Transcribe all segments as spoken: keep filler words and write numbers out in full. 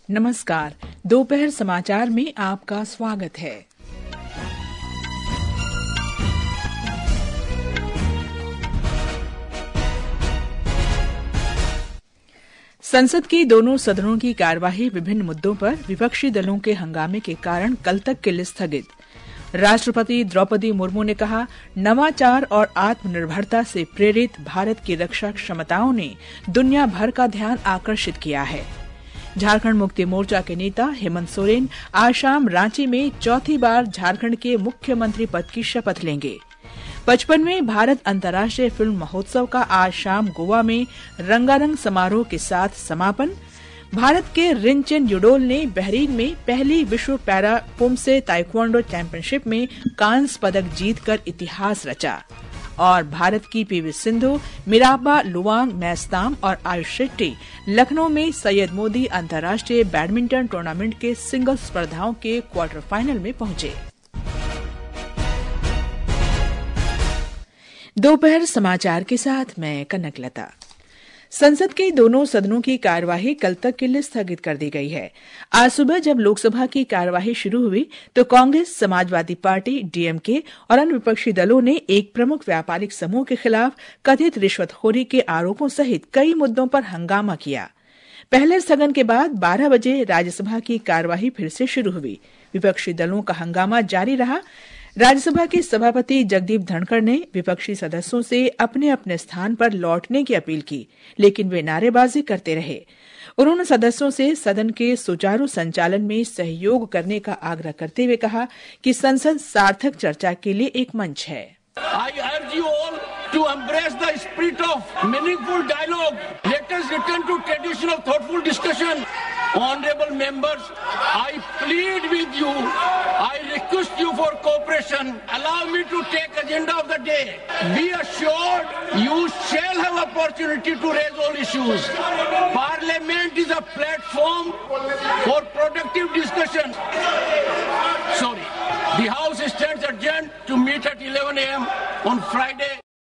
नमस्कार, दोपहर समाचार में आपका स्वागत है। संसद के दोनों सदनों की कार्यवाही विभिन्न मुद्दों पर विपक्षी दलों के हंगामे के कारण कल तक के लिए स्थगित। राष्ट्रपति द्रौपदी मुर्मू ने कहा, नवाचार और आत्मनिर्भरता से प्रेरित भारत की रक्षा क्षमताओं ने दुनिया भर का ध्यान आकर्षित किया है। झारखंड मुक्ति मोर्चा के नेता हेमंत सोरेन आज शाम रांची में चौथी बार झारखंड के मुख्यमंत्री पद की शपथ लेंगे। पचपनवें भारत अंतर्राष्ट्रीय फिल्म महोत्सव का आज शाम गोवा में रंगारंग समारोह के साथ समापन। भारत के रिनचेन युडोल ने बहरीन में पहली विश्व पैरा पुमसे ताइक्वांडो चैंपियनशिप में कांस्य पदक जीतकर इतिहास रचा। और भारत की पीवी सिंधु, मिराबा लुवांग मैस्ताम और आयुष शेट्टी लखनऊ में सैयद मोदी अंतर्राष्ट्रीय बैडमिंटन टूर्नामेंट के सिंगल्स स्पर्धाओं के क्वार्टर फाइनल में पहुंचे। दोपहर समाचार के साथ मैं कनकलता। संसद के दोनों सदनों की कार्यवाही कल तक के लिए स्थगित कर दी गई है। आज सुबह जब लोकसभा की कार्यवाही शुरू हुई तो कांग्रेस, समाजवादी पार्टी, डीएमके और अन्य विपक्षी दलों ने एक प्रमुख व्यापारिक समूह के खिलाफ कथित रिश्वतखोरी के आरोपों सहित कई मुद्दों पर हंगामा किया। पहले स्थगन के बाद बारह बजे राज्यसभा की कार्यवाही फिर से शुरू हुई। विपक्षी दलों का हंगामा जारी रहा। राज्यसभा के सभापति जगदीप धनखड़ ने विपक्षी सदस्यों से अपने अपने स्थान पर लौटने की अपील की, लेकिन वे नारेबाजी करते रहे। उन्होंने सदस्यों से सदन के सुचारू संचालन में सहयोग करने का आग्रह करते हुए कहा कि संसद सार्थक चर्चा के लिए एक मंच है। I urge you all to embrace the spirit of meaningful dialogue. Let us return to traditional thoughtful discussion. Honorable members, I plead with you, I request you for cooperation. Allow me to take agenda of the day. Be assured you shall have opportunity to raise all issues. Parliament is a platform for productive discussion. Sorry. The House stands adjourned to meet at eleven a m on Friday.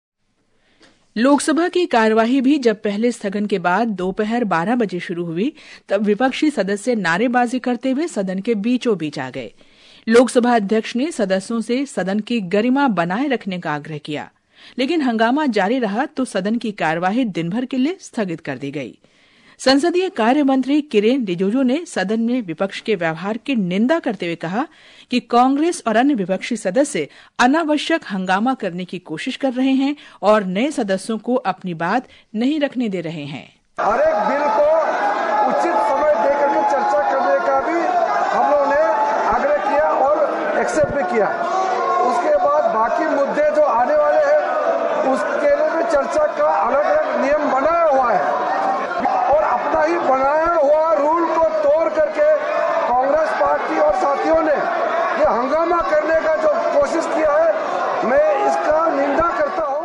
Lok Sabha की कार्यवाही भी जब पहले स्थगन के बाद दोपहर बारह बजे शुरू हुई तब विपक्षी सदस्य नारेबाजी करते हुए सदन के बीचों बीच आ गए। लोकसभा अध्यक्ष ने सदस्यों से सदन की गरिमा बनाए रखने का आग्रह किया, लेकिन हंगामा जारी रहा तो सदन की कार्यवाही दिन भर के लिए स्थगित कर दी गई। संसदीय कार्य मंत्री किरेन रिजिजू ने सदन में विपक्ष के व्यवहार की निंदा करते हुए कहा कि कांग्रेस और अन्य विपक्षी सदस्य अनावश्यक हंगामा करने की कोशिश कर रहे हैं और नए सदस्यों को अपनी बात नहीं रखने दे रहे हैं। हर एक बिल को उचित समय देकर के चर्चा करने का भी हम लोगों ने आग्रह किया और एक्सेप्ट भी किया। उसके बाद बाकी मुद्दे जो आने वाले हैं उसके लिए भी चर्चा का अलग अलग नियम बनाया हुआ है और अपना ही बनाया हुआ रूल को तोड़ करके कांग्रेस पार्टी और साथियों ने ये हंगामा करने का जो कोशिश किया है, मैं इसका निंदा करता हूं।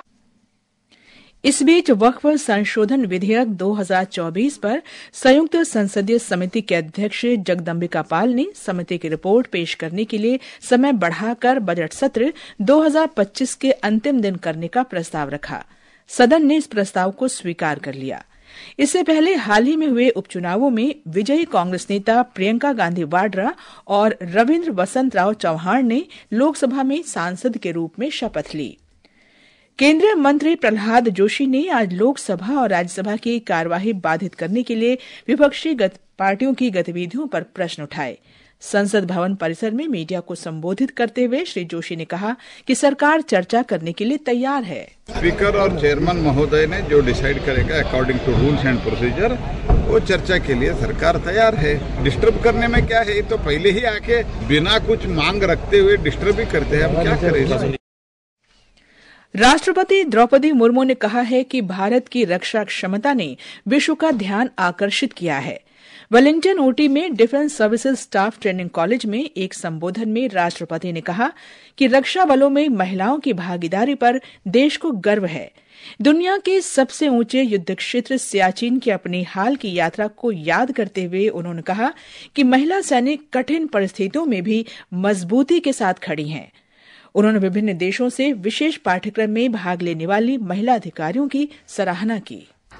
इस बीच वक्फ संशोधन विधेयक दो हज़ार चौबीस पर संयुक्त संसदीय समिति के अध्यक्ष जगदम्बिका पाल ने समिति की रिपोर्ट पेश करने के लिए समय बढ़ाकर बजट सत्र दो हज़ार पच्चीस के अंतिम दिन करने का प्रस्ताव रखा। सदन ने इस प्रस्ताव को स्वीकार कर लिया। इससे पहले हाल ही में हुए उपचुनावों में विजयी कांग्रेस नेता प्रियंका गांधी वाड्रा और रविंद्र वसंत राव चौहान ने लोकसभा में सांसद के रूप में शपथ ली। केंद्रीय मंत्री प्रहलाद जोशी ने आज लोकसभा और राज्यसभा की कार्यवाही बाधित करने के लिए विपक्षी पार्टियों की गतिविधियों पर प्रश्न उठाए। संसद भवन परिसर में मीडिया को संबोधित करते हुए श्री जोशी ने कहा कि सरकार चर्चा करने के लिए तैयार है। स्पीकर और चेयरमैन महोदय ने जो डिसाइड करेगा according to rules and procedure, वो चर्चा के लिए सरकार तैयार है। डिस्टर्ब करने में क्या है, तो पहले ही आके बिना कुछ मांग रखते हुए डिस्टर्ब ही करते हैं, हम क्या करें। राष्ट्रपति द्रौपदी मुर्मू ने कहा है कि भारत की रक्षा क्षमता ने विश्व का ध्यान आकर्षित किया है। वेलिंगटन ओटी में defence services staff training college में एक संबोधन में राष्ट्रपति ने कहा कि रक्षा बलों में महिलाओं की भागीदारी पर देश को गर्व है। दुनिया के सबसे ऊंचे युद्ध क्षेत्र सियाचिन की अपनी हाल की यात्रा को याद करते हुए उन्होंने कहा कि महिला सैनिक कठिन परिस्थितियों में भी मजबूती के साथ खड़ी हैं। उन्होंने विभिन्न देशों से विशेष पाठ्यक्रम में भाग लेने वाली महिला अधिकारियों की सराहना की।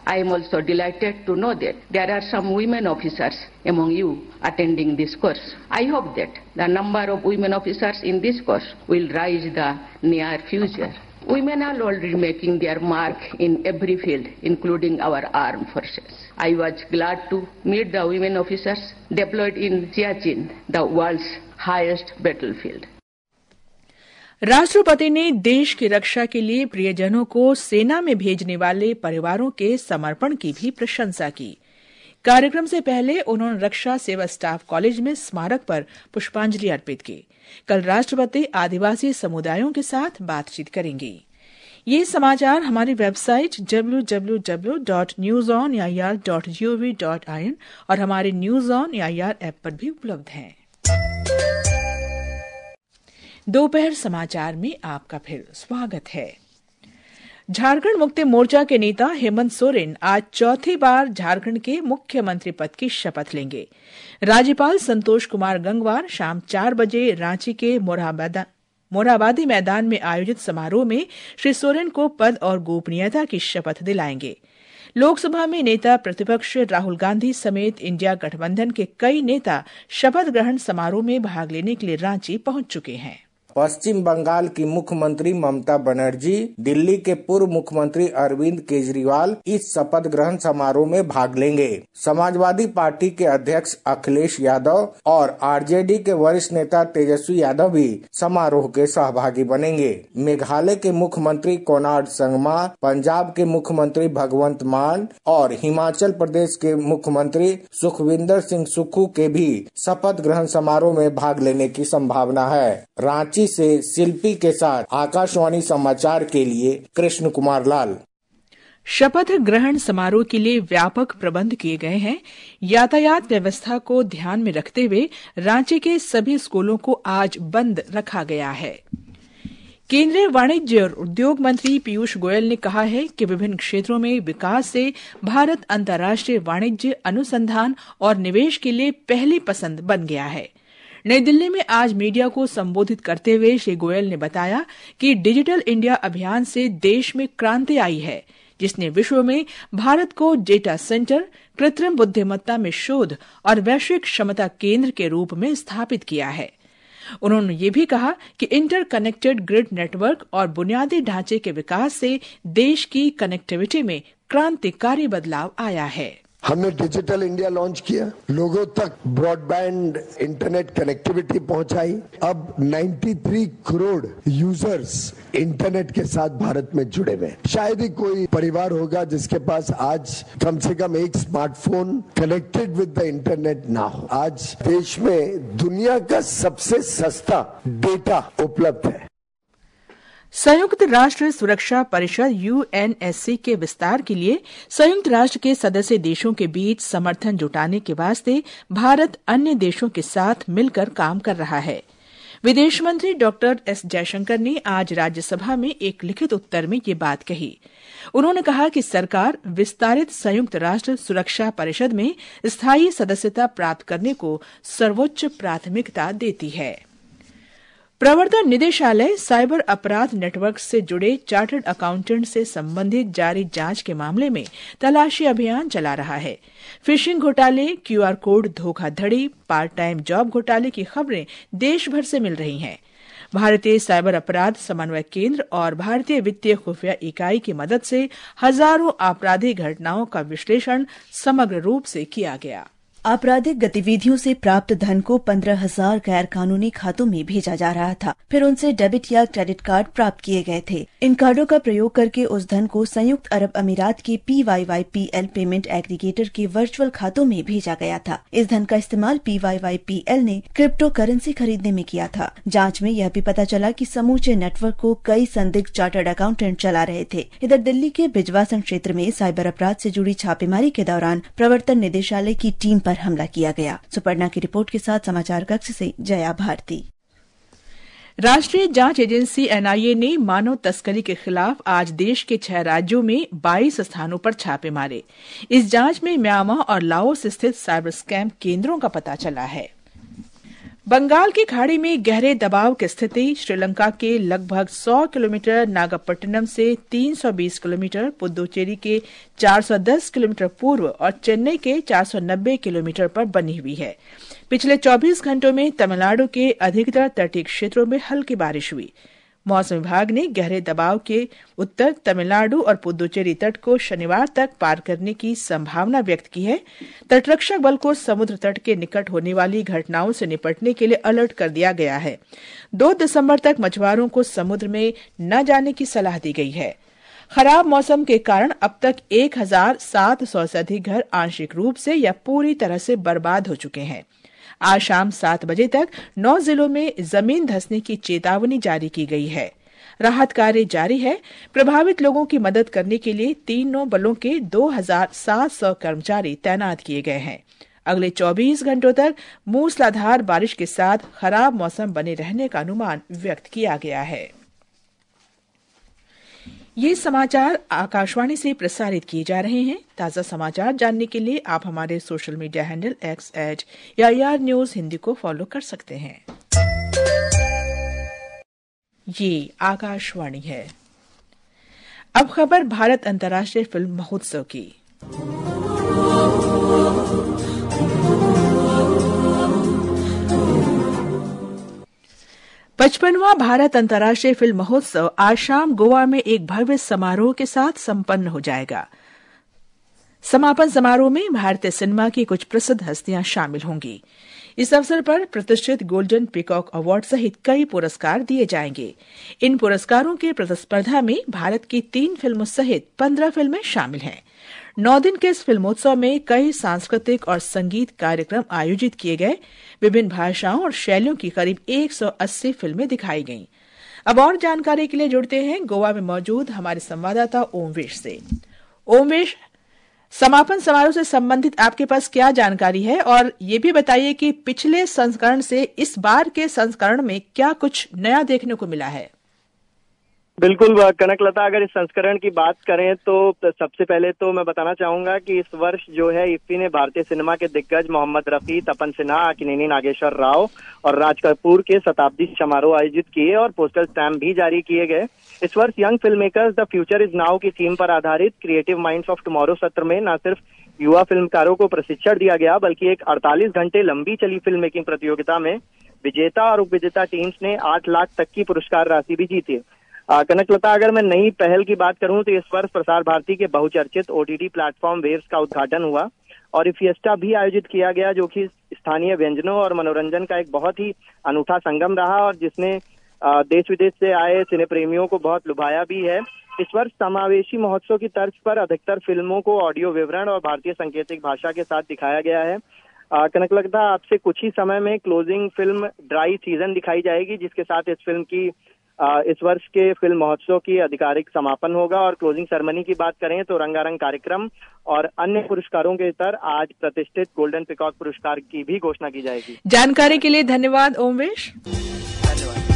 I am also delighted to know that there are some women officers among you attending this course. I hope that the number of women officers in this course will rise in the near future. Women are already making their mark in every field, including our armed forces. I was glad to meet the women officers deployed in Siachen, the world's highest battlefield. राष्ट्रपति ने देश की रक्षा के लिए प्रियजनों को सेना में भेजने वाले परिवारों के समर्पण की भी प्रशंसा की। कार्यक्रम से पहले उन्होंने रक्षा सेवा स्टाफ कॉलेज में स्मारक पर पुष्पांजलि अर्पित की। कल राष्ट्रपति आदिवासी समुदायों के साथ बातचीत करेंगे। ये समाचार हमारी website W W W dot news on A I R dot G O V dot I N और हमारे news on A I R app पर भी उपलब्ध हैं। दोपहर समाचार में आपका फिर स्वागत है। झारखंड मुक्ति मोर्चा के नेता हेमंत सोरेन आज चौथी बार झारखंड के मुख्यमंत्री पद की शपथ लेंगे। राज्यपाल संतोष कुमार गंगवार शाम चार बजे रांची के मोरहाबादी मैदान में आयोजित समारोह में श्री सोरेन को पद और गोपनीयता की शपथ दिलाएंगे। लोकसभा में नेता प्रतिपक्ष राहुल गांधी समेत इंडिया गठबंधन के कई नेता शपथ ग्रहण समारोह में भाग लेने के लिए रांची पहुंच चुके हैं। पश्चिम बंगाल की मुख्यमंत्री ममता बनर्जी, दिल्ली के पूर्व मुख्यमंत्री अरविंद केजरीवाल इस शपथ ग्रहण समारोह में भाग लेंगे। समाजवादी पार्टी के अध्यक्ष अखिलेश यादव और आर जे डी के वरिष्ठ नेता तेजस्वी यादव भी समारोह के सहभागी बनेंगे। मेघालय के मुख्यमंत्री कोनार्ड संगमा, पंजाब के मुख्यमंत्री भगवंत मान और हिमाचल प्रदेश के मुख्यमंत्री सुखविंदर सिंह सुक्खू के भी शपथ ग्रहण समारोह में भाग लेने की संभावना है। रांची से शिल्पी के साथ आकाशवाणी समाचार के लिए कृष्ण कुमार लाल। शपथ ग्रहण समारोह के लिए व्यापक प्रबंध किए गए हैं। यातायात व्यवस्था को ध्यान में रखते हुए रांची के सभी स्कूलों को आज बंद रखा गया है। केंद्रीय वाणिज्य और उद्योग मंत्री पीयूष गोयल ने कहा है कि विभिन्न क्षेत्रों में विकास से भारत अंतर्राष्ट्रीय वाणिज्य अनुसंधान और निवेश के लिए पहली पसंद बन गया है। नई दिल्ली में आज मीडिया को संबोधित करते हुए श्री गोयल ने बताया कि डिजिटल इंडिया अभियान से देश में क्रांति आई है, जिसने विश्व में भारत को डेटा सेंटर, कृत्रिम बुद्धिमत्ता में शोध और वैश्विक क्षमता केंद्र के रूप में स्थापित किया है। उन्होंने ये भी कहा कि इंटर कनेक्टेड ग्रिड नेटवर्क और बुनियादी ढांचे के विकास से देश की कनेक्टिविटी में क्रांतिकारी बदलाव आया है। हमने डिजिटल इंडिया लॉन्च किया, लोगों तक ब्रॉडबैंड इंटरनेट कनेक्टिविटी पहुंचाई। अब तिरानवे करोड़ यूजर्स इंटरनेट के साथ भारत में जुड़े हुए। शायद ही कोई परिवार होगा जिसके पास आज कम से कम एक smartphone connected with the internet ना हो। आज देश में दुनिया का सबसे सस्ता डेटा उपलब्ध है। संयुक्त राष्ट्र सुरक्षा परिषद यू एन एस सी के विस्तार के लिए संयुक्त राष्ट्र के सदस्य देशों के बीच समर्थन जुटाने के वास्ते भारत अन्य देशों के साथ मिलकर काम कर रहा है। विदेश मंत्री डॉक्टर एस जयशंकर ने आज राज्यसभा में एक लिखित उत्तर में ये बात कही। उन्होंने कहा कि सरकार विस्तारित संयुक्त राष्ट्र सुरक्षा परिषद में स्थायी सदस्यता प्राप्त करने को सर्वोच्च प्राथमिकता देती है। प्रवर्तन निदेशालय साइबर अपराध नेटवर्क से जुड़े चार्टर्ड अकाउंटेंट से संबंधित जारी जांच के मामले में तलाशी अभियान चला रहा है। फिशिंग घोटाले, क्यूआर कोड धोखाधड़ी, पार्ट टाइम जॉब घोटाले की खबरें देश भर से मिल रही हैं। भारतीय साइबर अपराध समन्वय केंद्र और भारतीय वित्तीय खुफिया इकाई की मदद से हजारों आपराधिक घटनाओं का विश्लेषण समग्र रूप से किया गया। आपराधिक गतिविधियों से प्राप्त धन को पंद्रह हजार गैर कानूनी खातों में भेजा जा रहा था। फिर उनसे डेबिट या क्रेडिट कार्ड प्राप्त किए गए थे। इन कार्डों का प्रयोग करके उस धन को संयुक्त अरब अमीरात के P Y Y P L payment aggregator के वर्चुअल खातों में भेजा गया था। इस धन का इस्तेमाल P Y Y P L ने क्रिप्टो करेंसी खरीदने में किया था। जाँच में यह भी पता चला कि समूचे नेटवर्क को कई संदिग्ध चार्टर्ड अकाउंटेंट चला रहे थे। इधर दिल्ली के बिजवासन क्षेत्र में साइबर अपराध से जुड़ी छापेमारी के दौरान प्रवर्तन निदेशालय की टीम पर हमला किया गया। सुपर्णा की रिपोर्ट के साथ समाचार कक्ष से जया भारती। राष्ट्रीय जांच एजेंसी एन आई ए ने मानव तस्करी के खिलाफ आज देश के छह राज्यों में बाईस स्थानों पर छापे मारे। इस जांच में म्यांमार और लाओस स्थित साइबर स्कैम केंद्रों का पता चला है। बंगाल की खाड़ी में गहरे दबाव की स्थिति श्रीलंका के लगभग सौ किलोमीटर नागपट्टिनम से तीन सौ बीस किलोमीटर, पुदुचेरी के चार सौ दस किलोमीटर पूर्व और चेन्नई के चार सौ नब्बे किलोमीटर पर बनी हुई है। पिछले चौबीस घंटों में तमिलनाडु के अधिकतर तटीय क्षेत्रों में हल्की बारिश हुई। मौसम विभाग ने गहरे दबाव के उत्तर तमिलनाडु और पुदुचेरी तट को शनिवार तक पार करने की संभावना व्यक्त की है। तटरक्षक बल को समुद्र तट के निकट होने वाली घटनाओं से निपटने के लिए अलर्ट कर दिया गया है। दो दिसंबर तक मछुआरों को समुद्र में न जाने की सलाह दी गई है। खराब मौसम के कारण अब तक एक हजार सात सौ से अधिक घर आंशिक रूप से या पूरी तरह से बर्बाद हो चुके हैं। आज शाम सात बजे तक नौ जिलों में जमीन धंसने की चेतावनी जारी की गई है। राहत कार्य जारी है। प्रभावित लोगों की मदद करने के लिए तीनों बलों के दो हजार सात सौ कर्मचारी तैनात किए गए हैं। अगले चौबीस घंटों तक मूसलाधार बारिश के साथ खराब मौसम बने रहने का अनुमान व्यक्त किया गया है। ये समाचार आकाशवाणी से प्रसारित किए जा रहे हैं। ताजा समाचार जानने के लिए आप हमारे social media handle X at AIR news Hindi को फॉलो कर सकते हैं। ये आकाशवाणी है। अब खबर भारत अंतर्राष्ट्रीय फिल्म महोत्सव की। पचपनवां भारत अंतर्राष्ट्रीय फिल्म महोत्सव आज शाम गोवा में एक भव्य समारोह के साथ संपन्न हो जाएगा। समापन समारोह में भारतीय सिनेमा की कुछ प्रसिद्ध हस्तियां शामिल होंगी। इस अवसर पर प्रतिष्ठित गोल्डन पीकॉक अवार्ड सहित कई पुरस्कार दिए जाएंगे। इन पुरस्कारों के प्रतिस्पर्धा में भारत की तीन फिल्मों सहित पंद्रह फिल्में शामिल हैं। नौ दिन के इस फिल्मोत्सव में कई सांस्कृतिक और संगीत कार्यक्रम आयोजित किए गए। विभिन्न भाषाओं और शैलियों की करीब एक सौ अस्सी फिल्में दिखाई गईं। अब और जानकारी के लिए जुड़ते हैं गोवा में मौजूद हमारे संवाददाता ओमवेश से। ओमवेश, समापन समारोह से संबंधित आपके पास क्या जानकारी है, और ये भी बताइए कि पिछले संस्करण से इस बार के संस्करण में क्या कुछ नया देखने को मिला है? बिल्कुल कनकलता, अगर इस संस्करण की बात करें तो सबसे पहले तो मैं बताना चाहूंगा कि इस वर्ष जो है इफ्फी ने भारतीय सिनेमा के दिग्गज मोहम्मद रफी, तपन सिन्हा, अक्किनेनी नागेश्वर राव और राज कपूर के शताब्दी समारोह आयोजित किए और पोस्टल स्टैम्प भी जारी किए गए। इस वर्ष young film makers the future is now की थीम पर आधारित क्रिएटिव माइंड्स ऑफ टुमारो सत्र में न सिर्फ युवा फिल्मकारों को प्रशिक्षण दिया गया, बल्कि एक अड़तालीस घंटे लंबी चली फिल्म मेकिंग प्रतियोगिता में विजेता और उपविजेता टीम्स ने आठ लाख तक की पुरस्कार राशि भी जीती। कनकलता, अगर मैं नई पहल की बात करूं तो इस वर्ष प्रसार भारती के बहुचर्चित ओटीटी प्लेटफॉर्म वेव्स का उद्घाटन हुआ और फिएस्टा भी आयोजित किया गया, जो कि स्थानीय व्यंजनों और मनोरंजन का एक बहुत ही अनूठा संगम रहा और जिसने देश विदेश से आए सिने प्रेमियों को बहुत लुभाया भी है। इस वर्ष समावेशी महोत्सव की तर्ज पर अधिकतर फिल्मों को ऑडियो विवरण और भारतीय सांकेतिक भाषा के साथ दिखाया गया है। कनकलता, आपसे कुछ ही समय में क्लोजिंग फिल्म ड्राई सीजन दिखाई जाएगी, जिसके साथ इस फिल्म की इस वर्ष के फिल्म महोत्सव की आधिकारिक समापन होगा। और क्लोजिंग सेरेमनी की बात करें तो रंगारंग कार्यक्रम और अन्य पुरस्कारों के इतर आज प्रतिष्ठित गोल्डन पीकॉक पुरस्कार की भी घोषणा की जाएगी। जानकारी के लिए धन्यवाद ओमवेश। धन्यवाद।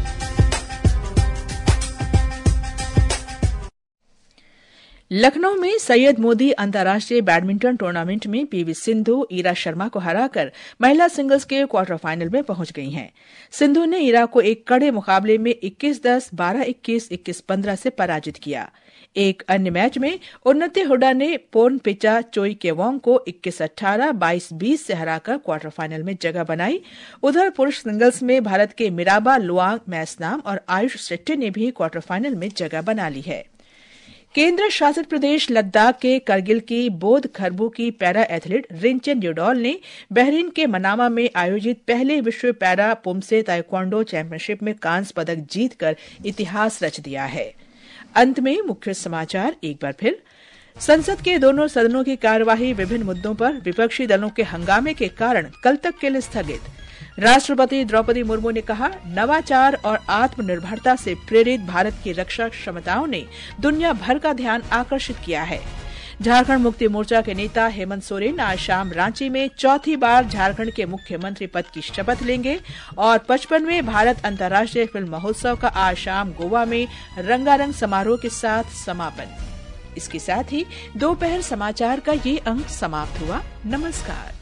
लखनऊ में सैयद मोदी अंतर्राष्ट्रीय बैडमिंटन टूर्नामेंट में पीवी सिंधु ईरा शर्मा को हराकर महिला सिंगल्स के क्वार्टर फाइनल में पहुंच गई हैं। सिंधु ने ईरा को एक कड़े मुकाबले में इक्कीस दस, बारह इक्कीस, इक्कीस पंद्रह से पराजित किया। एक अन्य मैच में उन्नति हुडा ने पोर्नपिचा चोई केवोंग को इक्कीस अठारह, बाईस बीस से हराकर क्वार्टर फाइनल में जगह बनाई। उधर पुरुष सिंगल्स में भारत के मिराबा लुआंग मैसनाम और आयुष शेट्टी ने भी क्वार्टर फाइनल में जगह बना ली है। केंद्र शासित प्रदेश लद्दाख के करगिल की बोध खरबू की पैरा एथलीट रिंचेन यूडोल ने बहरीन के मनामा में आयोजित पहले विश्व पैरा पुमसे ताइक्वांडो चैंपियनशिप में कांस्य पदक जीतकर इतिहास रच दिया है। अंत में मुख्य समाचार एक बार फिर। संसद के दोनों सदनों की कार्यवाही विभिन्न मुद्दों पर विपक्षी दलों के हंगामे के कारण कल तक के लिए स्थगित। राष्ट्रपति द्रौपदी मुर्मू ने कहा, नवाचार और आत्मनिर्भरता से प्रेरित भारत की रक्षा क्षमताओं ने दुनिया भर का ध्यान आकर्षित किया है। झारखंड मुक्ति मोर्चा के नेता हेमंत सोरेन आज शाम रांची में चौथी बार झारखंड के मुख्यमंत्री पद की शपथ लेंगे और पचपनवें भारत अंतर्राष्ट्रीय फिल्म महोत्सव का आज शाम गोवा में रंगारंग समारोह के साथ समापन। इसके साथ ही दोपहर समाचार का ये अंक समाप्त हुआ। नमस्कार।